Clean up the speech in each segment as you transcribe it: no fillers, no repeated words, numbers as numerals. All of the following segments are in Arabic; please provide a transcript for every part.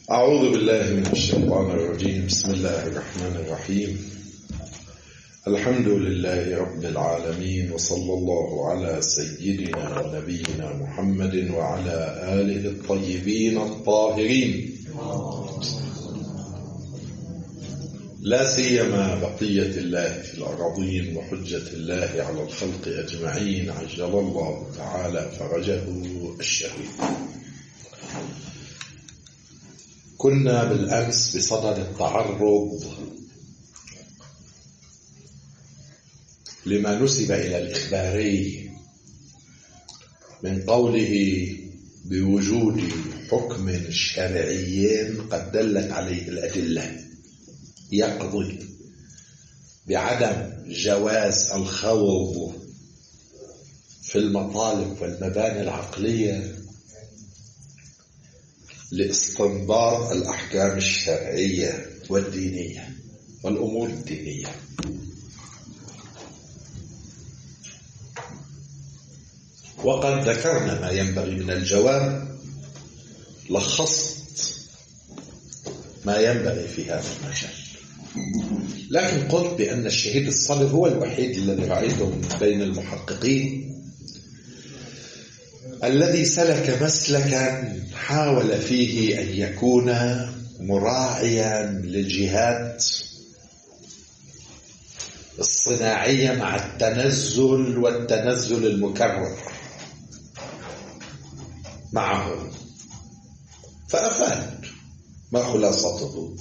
أعوذ بالله من الشيطان الرجيم. بسم الله الرحمن الرحيم. الحمد لله رب العالمين، وصلى الله على سيدنا ونبينا محمد وعلى آله الطيبين الطاهرين، لا سيما بقية الله في الأراضين وحجة الله على الخلق أجمعين، عجل الله تعالى فرجه الشريف. كنا بالأمس بصدد التعرض لما نسب إلى الإخباري من قوله بوجود حكم شرعي قد دلت عليه الأدلة يقضي بعدم جواز الخوض في المطالب والمباني العقلية لاستنباط الأحكام الشرعية والدينية والأمور الدينية. وقد ذكرنا ما ينبغي من الجواب، لخصت ما ينبغي في هذا المجال، لكن قلت بأن الشهيد الصلب هو الوحيد الذي رأيته من بين المحققين الذي سلك مسلكا حاول فيه أن يكون مراعيا للجهات الصناعية مع التنزل والتنزل المكرر معه، فأفاد. ما خلاصته؟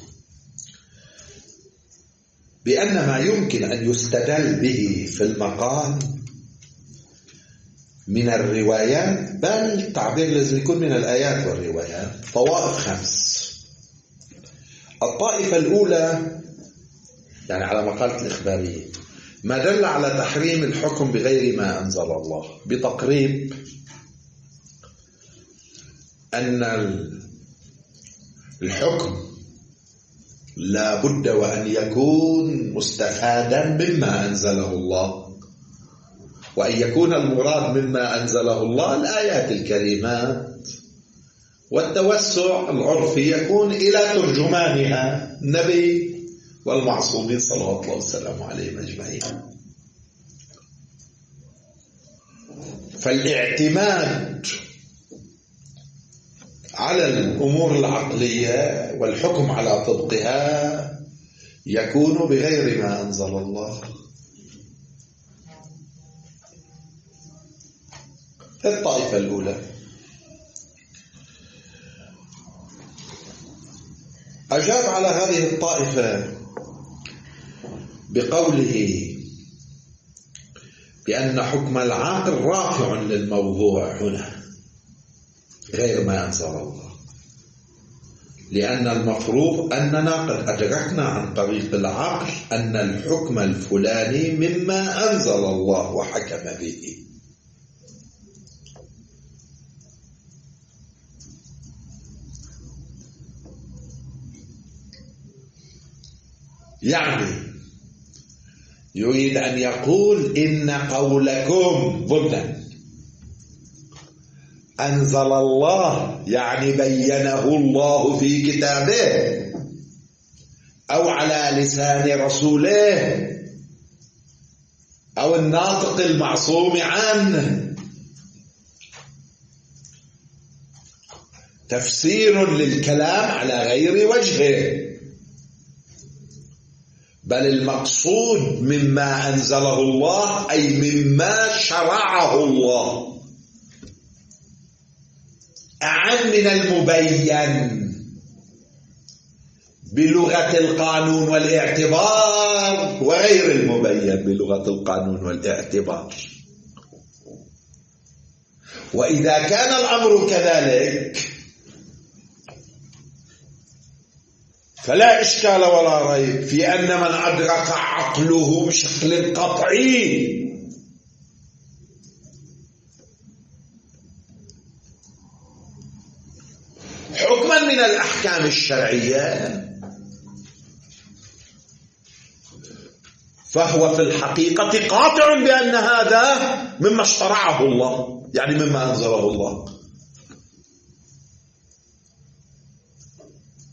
بأن ما يمكن أن يستدل به في المقام من الروايات، بل التعبير لازم يكون من الآيات والروايات، طوائف 5. الطائفة الأولى يعني على مقالة الإخبارية ما دل على تحريم الحكم بغير ما أنزل الله، بتقريب أن الحكم لا بد وأن يكون مستفادا مما أنزله الله، وأن يكون المراد مما أنزله الله الآيات الكريمات، والتوسع العرفي يكون إلى ترجمانها النبي والمعصومين صلوات الله وسلامه عليهم أجمعين. فالاعتماد على الأمور العقلية والحكم على طبقها يكون بغير ما أنزل الله. الطائفة الأولى أجاب على هذه الطائفة بقوله بأن حكم العاقل رافع للموضوع هنا غير ما أنزل الله، لأن المفروض أننا قد أدركنا عن طريق العقل أن الحكم الفلاني مما أنزل الله وحكم به. يعني يريد أن يقول إن قولكم ضمن أنزل الله يعني بينه الله في كتابه أو على لسان رسوله أو الناطق المعصوم عنه، تفسير للكلام على غير وجهه، بل المقصود مما أنزله الله أي مما شرعه الله، أعم من المبين بلغة القانون والاعتبار وغير المبين بلغة القانون والاعتبار. وإذا كان الأمر كذلك فلا إشكال ولا ريب في أن من أدرك عقله بشكل قطعي حكما من الأحكام الشرعية فهو في الحقيقة قاطع بأن هذا مما اشترعه الله، يعني مما أنزله الله.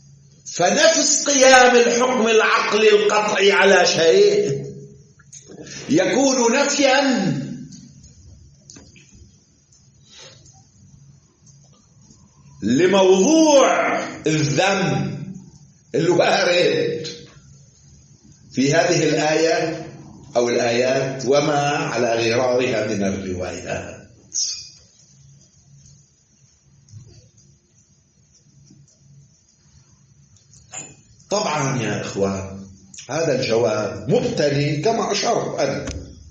فنفس قيام الحكم العقلي القطعي على شيء يكون نفيا لموضوع الذم الوارد في هذه الآية أو الآيات وما على غرارها من الروايات. طبعا يا إخوان هذا الجواب مبتني كما أشرت أنا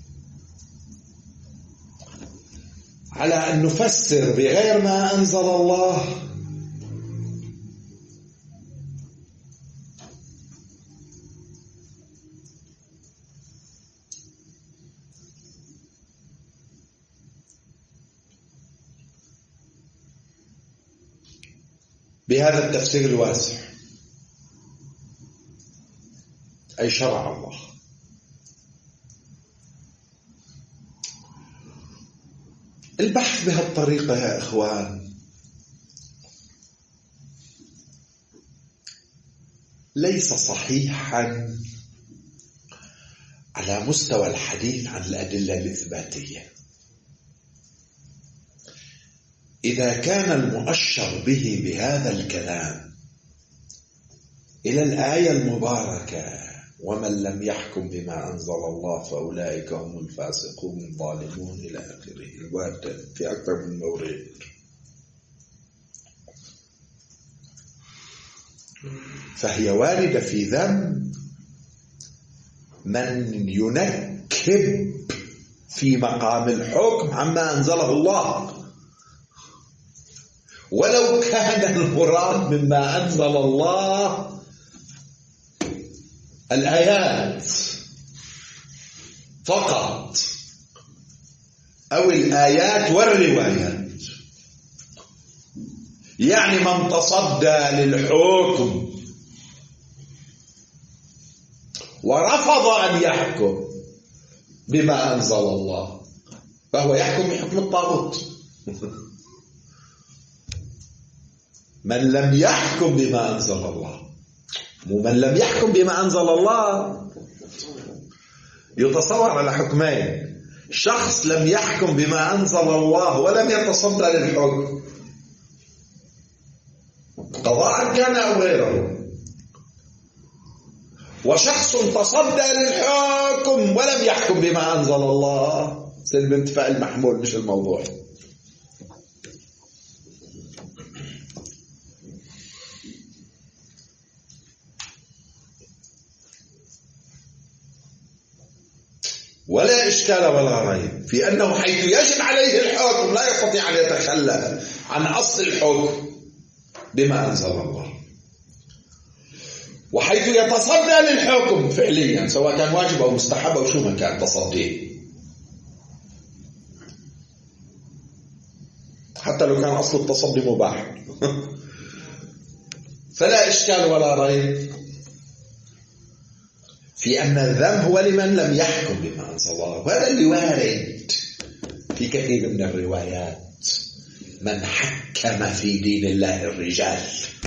على أن نفسر بغير ما أنزل الله بهذا التفسير الواسع، أي شرع الله. البحث بهالطريقة يا إخوان ليس صحيحا على مستوى الحديث عن الأدلة الإثباتية. إذا كان المؤشر به بهذا الكلام إلى الآية المباركة ومن لم يحكم بما أنزل الله فأولئك هم الفاسقون الظالمون إلى آخره، الوارد في أكثر من مورد، فهي واردة في ذم من ينكب في مقام الحكم عما أنزله الله، ولو كان المراد مما أنزل الله الآيات فقط أو الآيات والروايات. يعني من تصدى للحكم ورفض أن يحكم بما أنزل الله فهو يحكم بحكم الطاغوت. من لم يحكم بما أنزل الله، ومن لم يحكم بما أنزل الله يتصور على حكمين: شخص لم يحكم بما أنزل الله ولم يتصدى للحكم قضاء كان أو غيره، وشخص تصدى للحكم ولم يحكم بما أنزل الله. سلم انتفاع المحمول مش الموضوع. ولا إشكال ولا ريب في أنه حيث يجب عليه الحكم لا يستطيع أن يتخلى عن أصل الحكم بما أنزل الله، وحيث يتصدى للحكم فعليا سواء كان واجب أو مستحب أو شو ما كان تصديه، حتى لو كان أصل التصدي مباح فلا إشكال ولا ريب في أن الذم هو لمن لم يحكم بما أنزل الله. وهذا اللي وارد في كثير من الروايات: من حكم في دين الله الرجال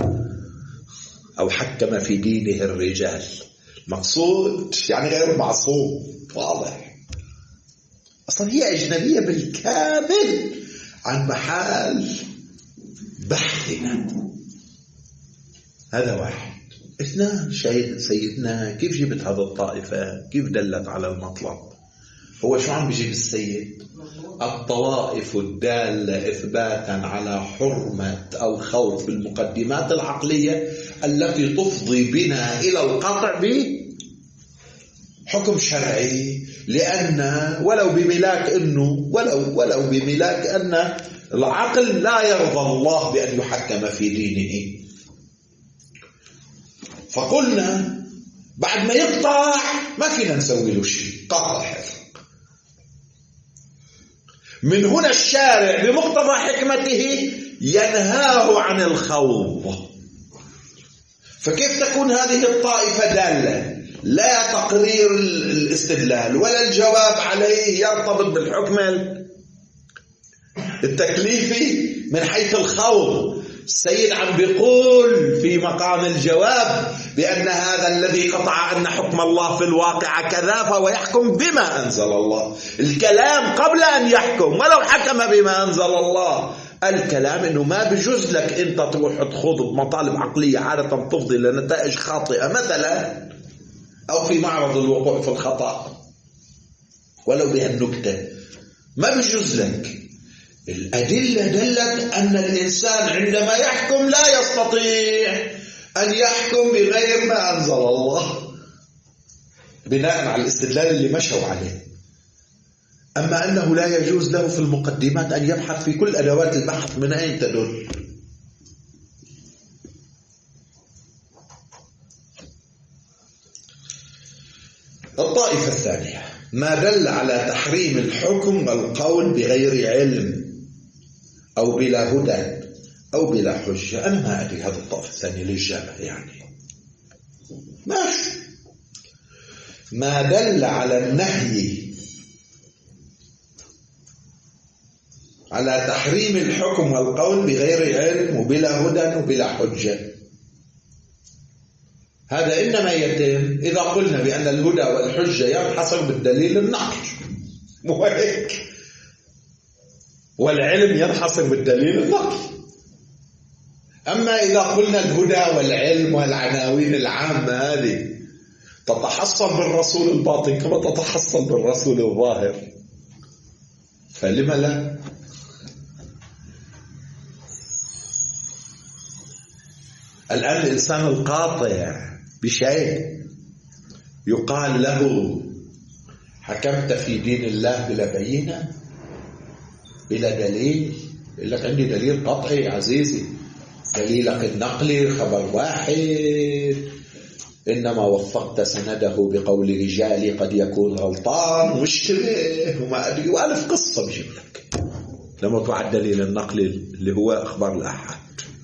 أو حكم في دينه الرجال. مقصود يعني غير معصوم، واضح. أصلا هي أجنبية بالكامل عن محل بحثنا. هذا واحد. اثنان، سيدنا كيف جبت هذا الطائفة؟ كيف دلت على المطلب؟ هو شو عم بيجيب السيد؟ الطوائف الدالة إثباتا على حرمة أو خوف المقدمات العقلية التي تفضي بنا إلى القطع بحكم شرعي، لأن ولو بملاك أن العقل لا يرضى الله بأن يحكم في دينه. فقلنا بعد ما يقطع ما فينا نسوي له شيء، قطع حفظ. من هنا الشارع بمقتضى حكمته ينهاه عن الخوض. فكيف تكون هذه الطائفة دالة؟ لا تقرير الاستدلال ولا الجواب عليه يرتبط بالحكم التكليفي من حيث الخوض، السيد عم بيقول في مقام الجواب بأن هذا الذي قطع أن حكم الله في الواقع كذا فهو يحكم بما أنزل الله. الكلام قبل أن يحكم، ولو حكم بما أنزل الله، الكلام أنه ما بجوز لك أنت تروح تخوض بمطالب عقلية عادة تفضي لنتائج خاطئة مثلا، أو في معرض الوقوع في الخطأ ولو بهالنكتة، ما بجوز لك. الأدلة دلت أن الإنسان عندما يحكم لا يستطيع أن يحكم بغير ما أنزل الله بناء على الاستدلال اللي مشوا عليه. أما أنه لا يجوز له في المقدمات أن يبحث في كل أدوات البحث من أين تدل. الطائفة الثانية ما دل على تحريم الحكم والقول بغير علم أو بلا هدى أو بلا حجة. أنا ما أدري هذا الطائفة الثانية ليش جابها يعني. ماشي. ما دل على النهي على تحريم الحكم والقول بغير علم وبلا هدى وبلا حجة، هذا إنما يتم إذا قلنا بأن الهدى والحجة ينحصر بالدليل النقل، مو هيك؟ والعلم ينحصر بالدليل النقل. أما إذا قلنا الهدى والعلم والعناوين العامة هذه تتحصل بالرسول الباطن كما تتحصل بالرسول الظاهر، فلما لا؟ الآن الإنسان القاطع بشيء يقال له حكمت في دين الله بلا بينة بلا دليل، يقول لك عندي دليل قطعي عزيزي، دليلك النقلي خبر واحد، إنما وفقت سنده بقول رجالي قد يكون غلطان واشتبه وما أدري وألف قصة بجيب لك لما توعد دليل النقلي اللي هو أخبار الأحد.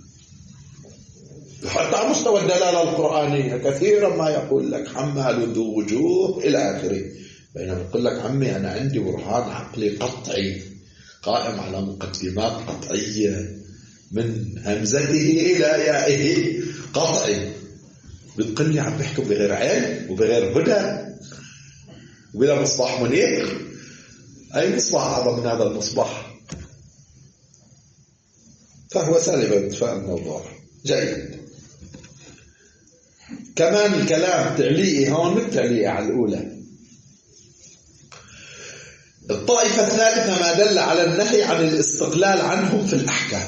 حتى على مستوى الدلالة القرآنية كثيرا ما يقول لك حمال ذو وجوه إلى آخره، بينما يقول لك عمي أنا عندي برهان عقلي قطعي قائم على مقدمات قطعية من همزته إلى يائه قطعي، بتقول لي عم بيحكم بغير علم وبغير هدى وبلا مصباح منير. أي مصباح أعظم من هذا المصباح؟ فهو سالب انتفاء الموضوع. جيد. كمان الكلام تعليقي هون مش تعليقي على الأولى. الطائفة الثالثة ما دل على النهي عن الاستقلال عنهم في الأحكام.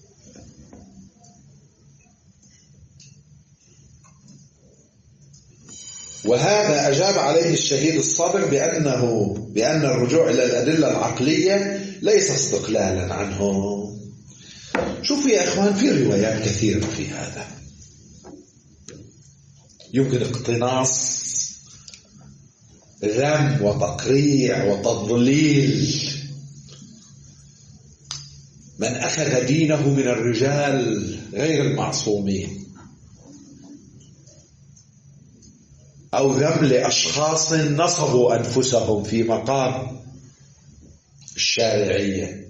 وهذا أجاب عليه الشهيد الصادق بأن الرجوع إلى الأدلة العقلية ليس استقلالا عنهم. شوفوا يا إخوان، في روايات كثيرة في هذا، يمكن اقتناص ذم وتقريع وتضليل من أخذ دينه من الرجال غير المعصومين، أو ذم لأشخاص نصبوا أنفسهم في مقام الشارعية.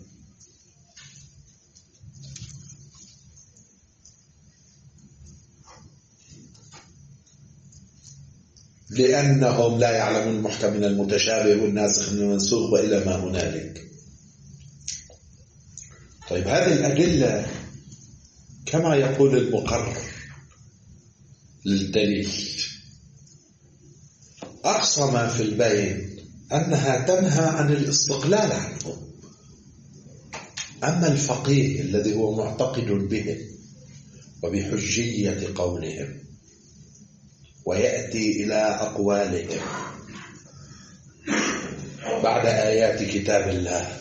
لأنهم لا يعلمون المحكم من المتشابه والناسخ من المنسوخ وإلى ما هنالك. طيب هذه الأدلة كما يقول المقرر للدليل أقصى ما في البين أنها تنهى عن الاستقلال عنهم. أما الفقيه الذي هو معتقد بهم وبحجية قولهم ويأتي إلى أقوالهم بعد آيات كتاب الله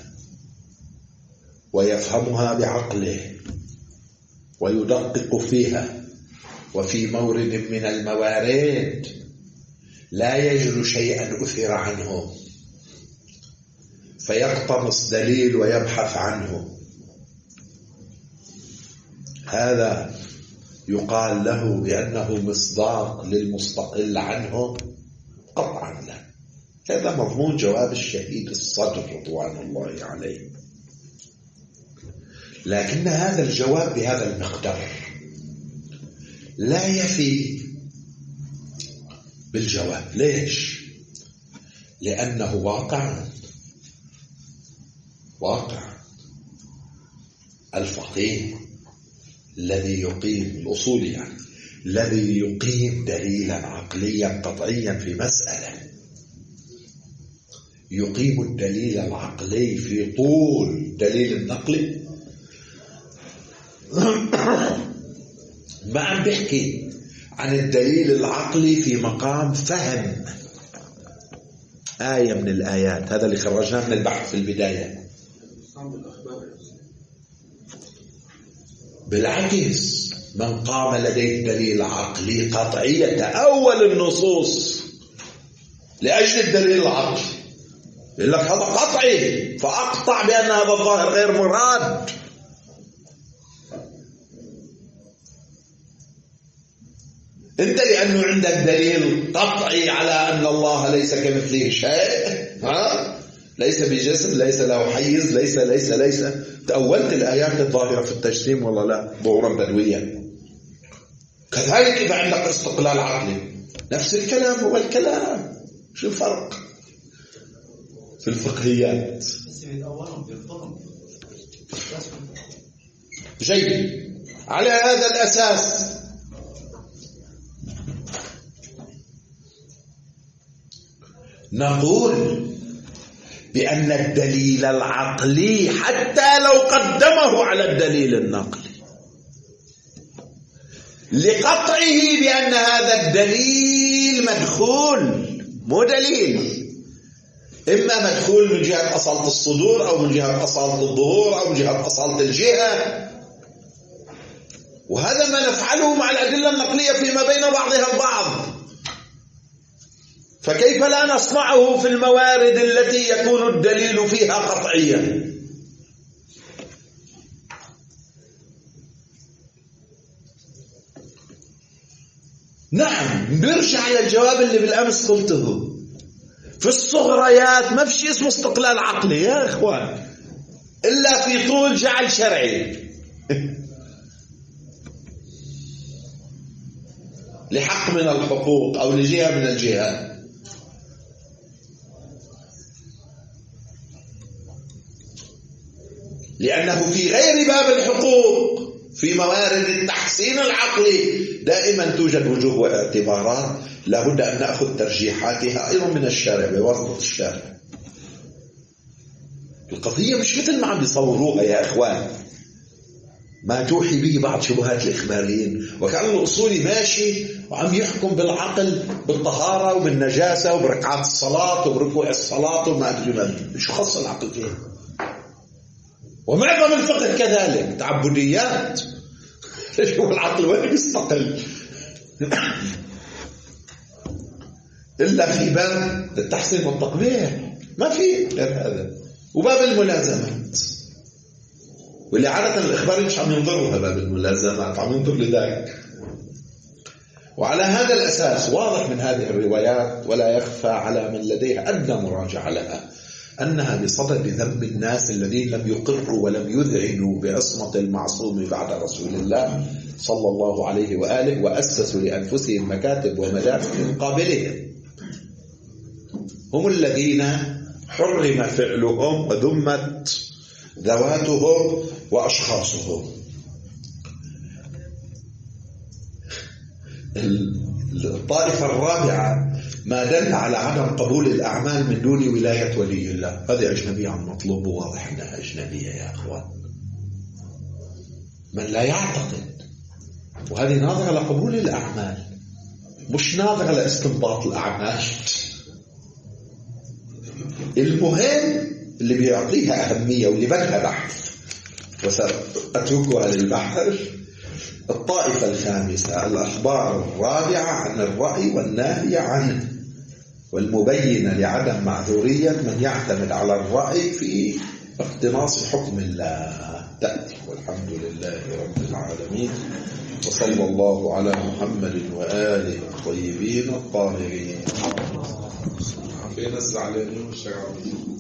ويفهمها بعقله ويدقق فيها وفي مورد من الموارد لا يجد شيئا أثر عنه فيقتمص دليل ويبحث عنه، هذا يقال له بأنه مصداق للمستقل عنه؟ قطعا لا. هذا مضمون جواب الشهيد الصدر رضوان الله عليه. لكن هذا الجواب بهذا المقدار لا يفي بالجواب. ليش؟ لأنه واقع الفقيه الذي يقيم الأصول، يعني الذي يقيم دليلا عقليا قطعيا في مسألة، يقيم الدليل العقلي في طول دليل النقلي. ما عم بحكي عن الدليل العقلي في مقام فهم آية من الآيات، هذا اللي خرجناه من البحث في البداية. بالعكس، من قام لديه دليل عقلي قطعي يتأول النصوص لأجل الدليل العقلي، يقول لك هذا قطعي فأقطع بأن هذا الظاهر غير مراد. انت لأنه عندك دليل قطعي على أن الله ليس كمثله شيء، ليس بجسم، ليس له حيز، ليس تأولت الآيات الظاهرة في التجسيم ولا لا ظهورا بدويا. كذلك إذا عندك استقلال عقلي نفس الكلام هو الكلام. شو الفرق في الفقهيات؟ جيد. على هذا الأساس نقول بأن الدليل العقلي حتى لو قدمه على الدليل النقلي لقطعه بأن هذا الدليل مدخول، مو دليل، إما مدخول من جهة أصالة الصدور أو من جهة أصالة الظهور أو من جهة أصالة الجهة، وهذا ما نفعله مع الأدلة النقلية فيما بين بعضها البعض. فكيف لا نصنعه في الموارد التي يكون الدليل فيها قطعيا؟ نعم، نرجع إلى الجواب اللي بالأمس قلته. في الصغريات ما في شيء اسمه استقلال عقلي يا إخوان إلا في طول جعل شرعي لحق من الحقوق أو لجهة من الجهات. لأنه في غير باب الحقوق في موارد التحسين العقلي دائما توجد وجوه واعتبارات لابد أن نأخذ ترجيحاتها أيضا من الشارع بواسطة الشارع. القضية مش مثل ما عم بيصوروها يا إخوان، ما توحي به بعض شبهات الإخباريين، وكأن الأصولي ماشي وعم يحكم بالعقل بالطهارة وبالنجاسة وبركعات الصلاة وبركوع الصلاة وما أدري ما شو خص العقل فيه. ومعظم الفقه كذلك تعبديات. ليش هو العقل وين بيستقل؟ إلا في باب التحسين والتقبيح ما في غير هذا، وباب الملازمات، واللي عادة الإخبار مش عم ينظروا باب الملازمات، عم ينظر لذلك. وعلى هذا الأساس واضح من هذه الروايات ولا يخفى على من لديه أدنى مراجعة لها أنها بصدد ذنب الناس الذين لم يقروا ولم يذعنوا بعصمة المعصوم بعد رسول الله صلى الله عليه وآله، وأسسوا لأنفسهم مكاتب ومدارس من قابلهم. هم الذين حرم فعلهم وذمت ذواتهم وأشخاصهم. الطائفة الرابعة ما دل على عدم قبول الأعمال من دون ولاية ولي الله، هذه أجنبية عن مطلوب، واضح أنها أجنبية يا أخوان. من لا يعتقد، وهذه ناظرة لقبول الأعمال مش ناظرة لاستنباط الأعمال. المهم اللي بيعطيها أهمية واللي بدها بحث وسأتركها للبحث الطائفة الخامسة، الأخبار الرابعة عن الرأي والناهي عنه والمبينة لعدم معذورية من يعتمد على الرأي في اقتناص حكم الله تأتي. والحمد لله رب العالمين، وصلى الله على محمد وآله الطيبين الطاهرين. فين الزعلانين والشغالين؟